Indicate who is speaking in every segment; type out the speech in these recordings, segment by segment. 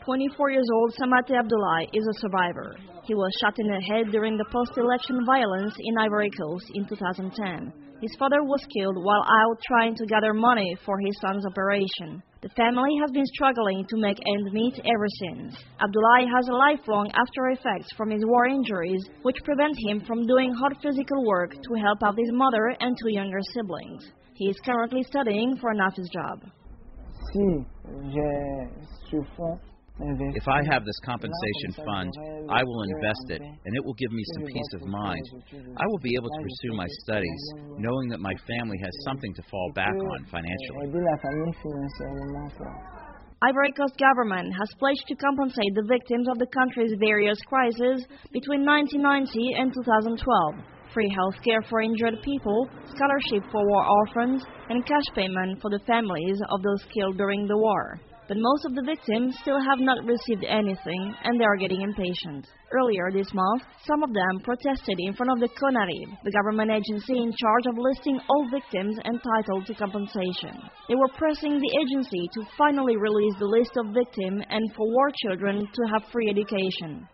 Speaker 1: 24 years old Samate Abdoulaye is a survivor. He was shot in the head during the post-election violence in Ivory Coast in 2010. His father was killed while out trying to gather money for his son's operation. The family has been struggling to make ends meet ever since. Abdoulaye has lifelong after effects from his war injuries, which prevent him from doing hard physical work to help out his mother and two younger siblings. He is currently studying for an office job.
Speaker 2: If I have this compensation fund, I will invest it, and it will give me some peace of mind. I will be able to pursue my studies, knowing that my family has something to fall back on financially.
Speaker 1: Ivory Coast government has pledged to compensate the victims of the country's various crises between 1990 and 2012. Free health care for injured people, scholarship for war orphans, and cash payment for the families of those killed during the war. But most of the victims still have not received anything, and they are getting impatient. Earlier this month, some of them protested in front of the CONARIB, the government agency in charge of listing all victims entitled to compensation. They were pressing the agency to finally release the list of victims and for war children to have free education.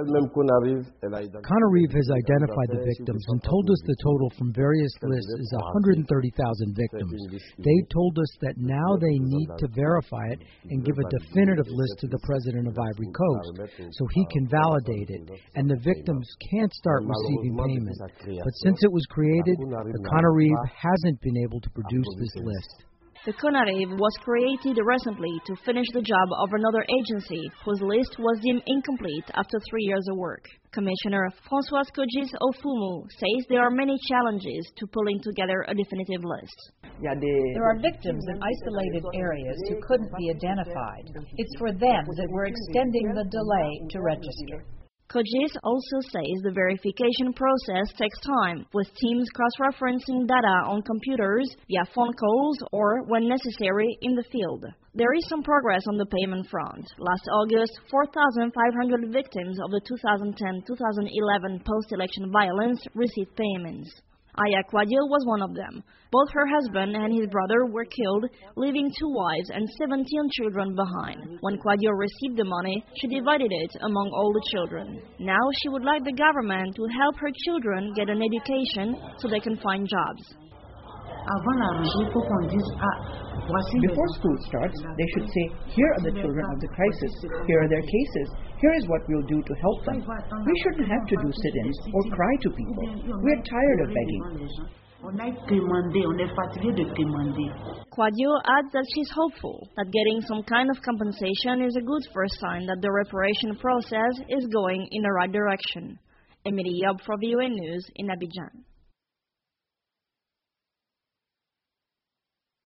Speaker 3: CONARIB has identified the victims and told us the total from various lists is 130,000 victims. They told us that now they need to verify it and give a definitive list to the president of Ivory Coast so he can validate it, and the victims can't start receiving payment. But since it was created, the CONARIB hasn't been able to produce this list.
Speaker 1: The CONARIB was created recently to finish the job of another agency whose list was deemed incomplete after 3 years of work. Commissioner Françoise Kogis Ofumu says there are many challenges to pulling together a definitive list.
Speaker 4: There are victims in isolated areas who couldn't be identified. It's for them that we're extending the delay to register.
Speaker 1: Kogis also says the verification process takes time, with teams cross-referencing data on computers via phone calls or, when necessary, in the field. There is some progress on the payment front. Last August, 4,500 victims of the 2010-2011 post-election violence received payments. Aya Kwadio was one of them. Both her husband and his brother were killed, leaving 2 wives and 17 children behind. When Kwadio received the money, she divided it among all the children. Now she would like the government to help her children get an education so they can find jobs.
Speaker 5: Before school starts, they should say, here are the children of the crisis, here are their cases, here is what we'll do to help them. We shouldn't have to do sit-ins or cry to people. We're tired of begging.
Speaker 1: Kwadio adds that she's hopeful that getting some kind of compensation is a good first sign that the reparation process is going in the right direction. Emilie Yob for VOA News in Abidjan.